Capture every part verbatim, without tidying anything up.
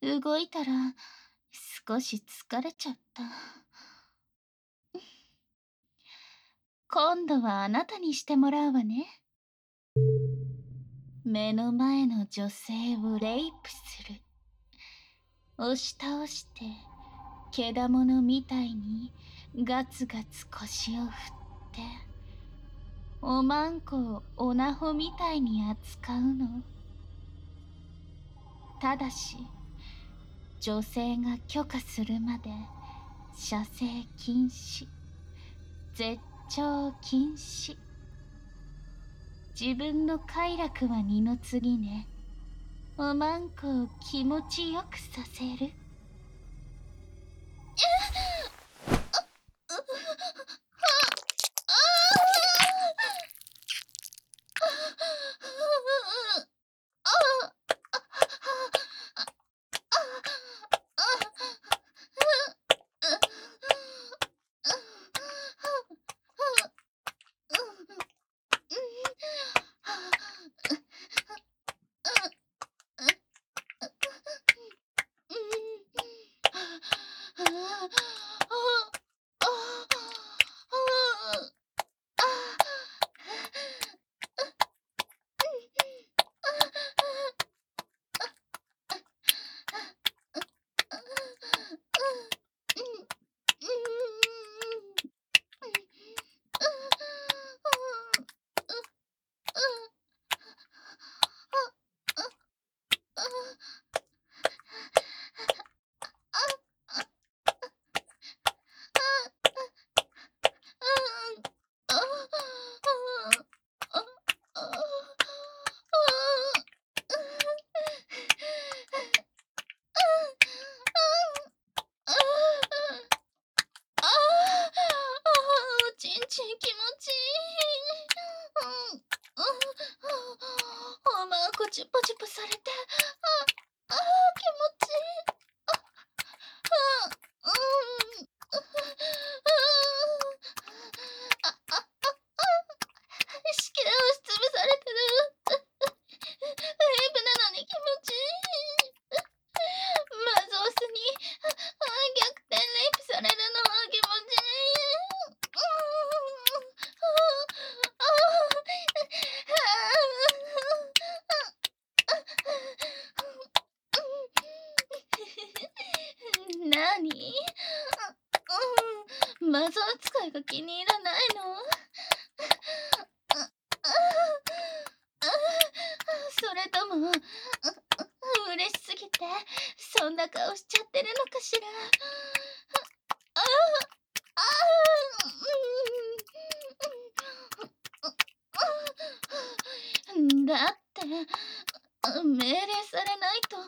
動いたら少し疲れちゃった。今度はあなたにしてもらうわね。目の前の女性をレイプする。押し倒してけだものみたいにガツガツ腰を振って、おまんこをおなほみたいに扱うの。ただし女性が許可するまで射精禁止、絶頂禁止。自分の快楽は二の次ね。おまんこを気持ちよくさせる。チュポチュポされて、ああ気持ちいい。ああうんああああしけを押しつぶされてる。レイプなのに気持ちいい。マゾースに逆転レイプされるのは気持ちいい。なに？うん、マゾ扱いが気に入らないの？それとも嬉しすぎてそんな顔しちゃってるのかしら。ああだって命令されないと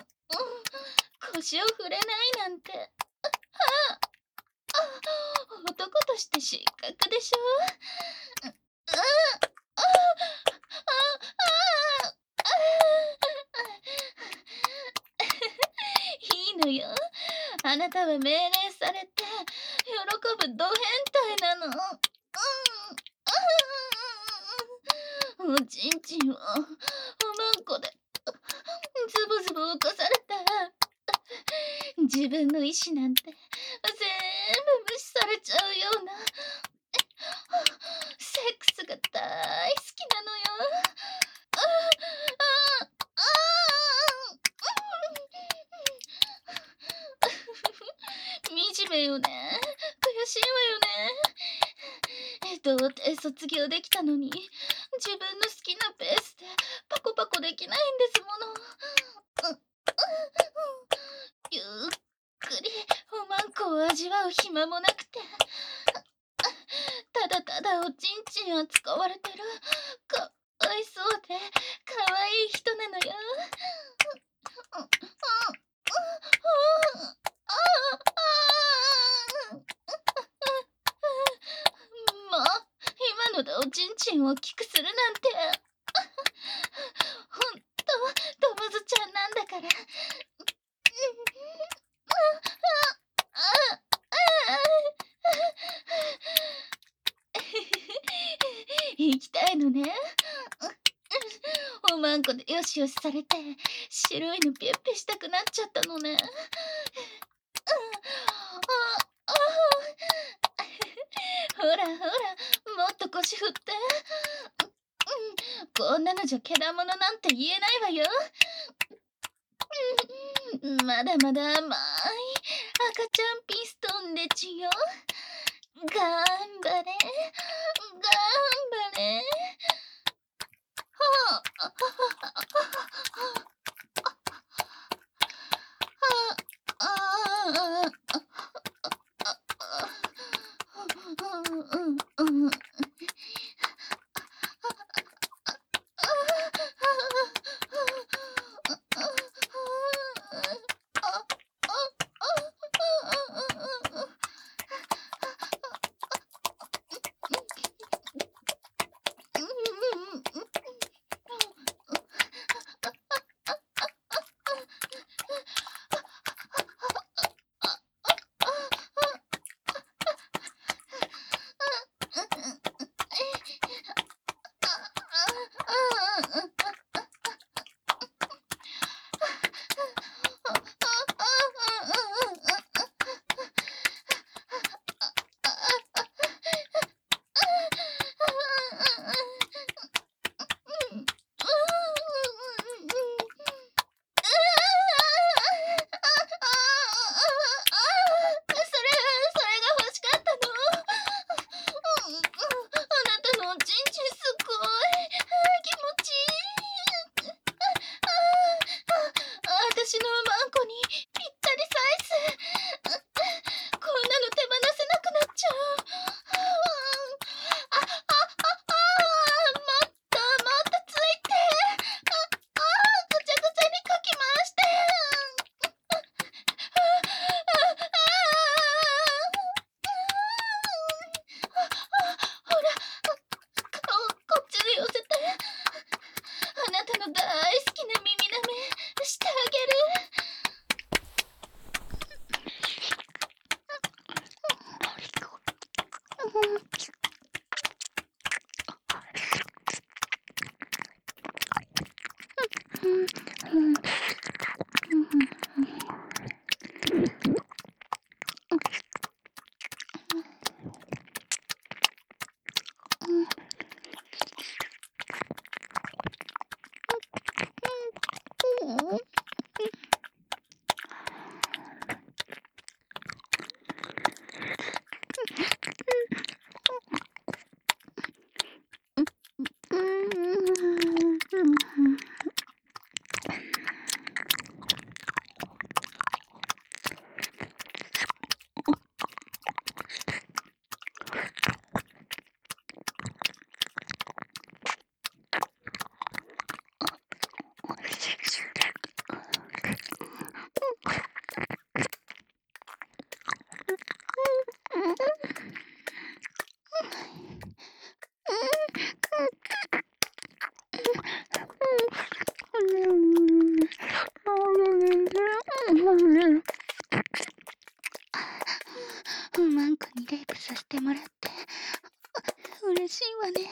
腰を振れないなんて。ああ男として失格でしょ。ああああいいのよ。あなたは命令されて喜ぶド変態なの。うん、おちんちんをおまんこでズボズボ起こされた。自分の意志なんて全部無視されちゃうようなセックスが大好きなのよ。あああ惨めよね。悔しいわよね。童貞卒業できたのに自分の好きなペースでパコパコできないんですもの。ゆっくりおまんこを味わう暇もなくて、ただただおちんちん扱われてるかわいそうでかわいい人なのよ。もう今のでおちんちんを大きくするなんてほんとともずちゃんなんだから。ああああマンコでよしよしされて、白いのピュッピュしたくなっちゃったのね。あ、あほらほら、もっと腰振って。こんなのじゃけだものなんて言えないわよ。まだまだ甘い赤ちゃんピストンでちよ。頑張れ、頑張れ。はあ、はあ、ああ、うんうん。マンコにレイプさせてもらって嬉しいわね。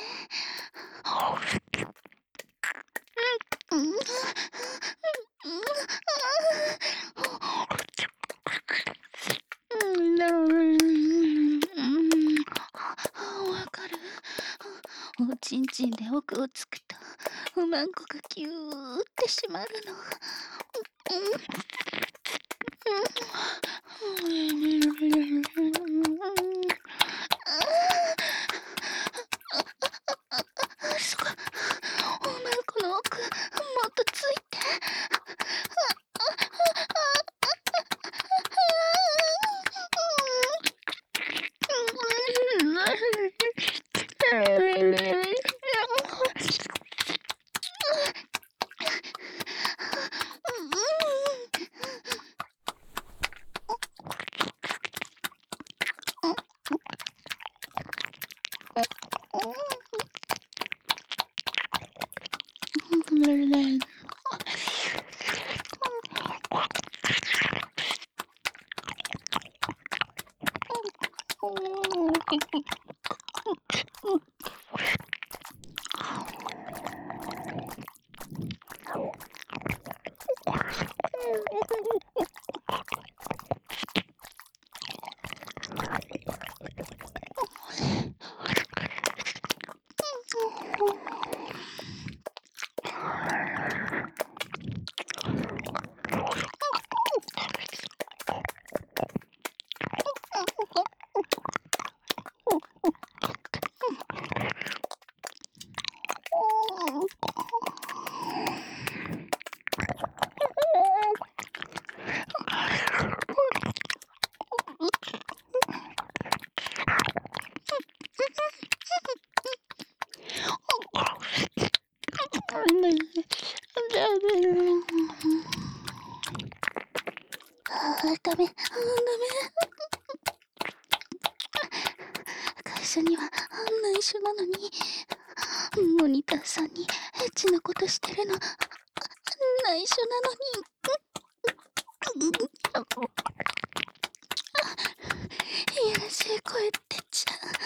わかる。おちんちんで奥をつくとおまんこがキューってしまるの。そこ、おまんこの奥もっとついて。 あーダメ、あーダメ。会社には内緒なのに、モニターさんにエッチなことしてるの内緒なのに。いやらしい声出ちゃう。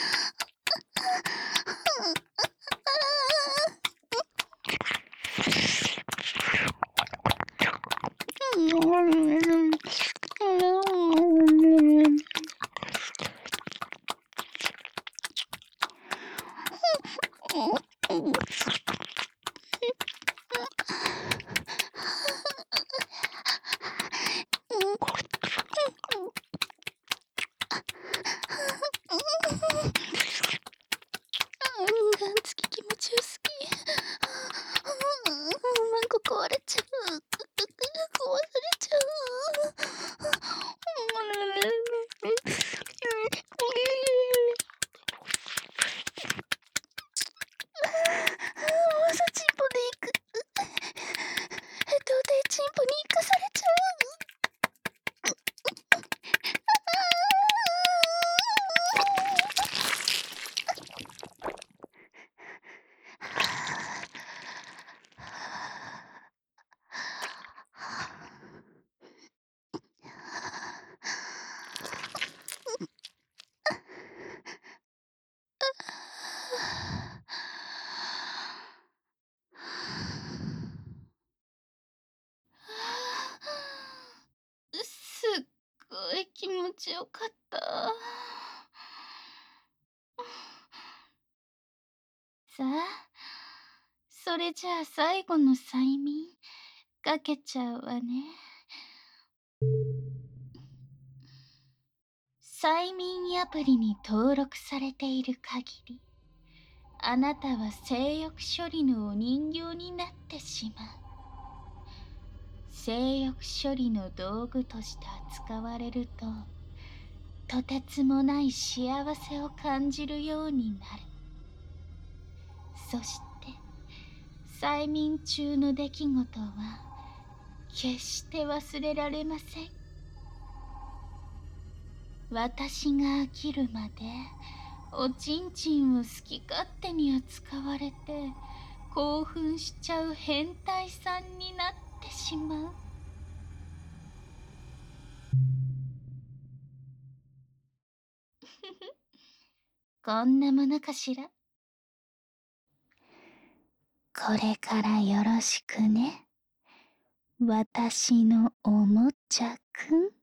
ガンつき気持ちよすぎ。マンコ壊れちゃう。壊されちゃう。もうさチンポでいく。到底チンポに生かされちゃう。すっごい気持ちよかった。さあ、それじゃあ最後の催眠かけちゃうわね。催眠アプリに登録されている限り、あなたは性欲処理のお人形になってしまう。性欲処理の道具として扱われると、とてつもない幸せを感じるようになる。そして催眠中の出来事は決して忘れられません。私が飽きるまでおちんちんを好き勝手に扱われて興奮しちゃう変態さんになってしまう。こんなものかしら。これからよろしくね。私のおもちゃくん。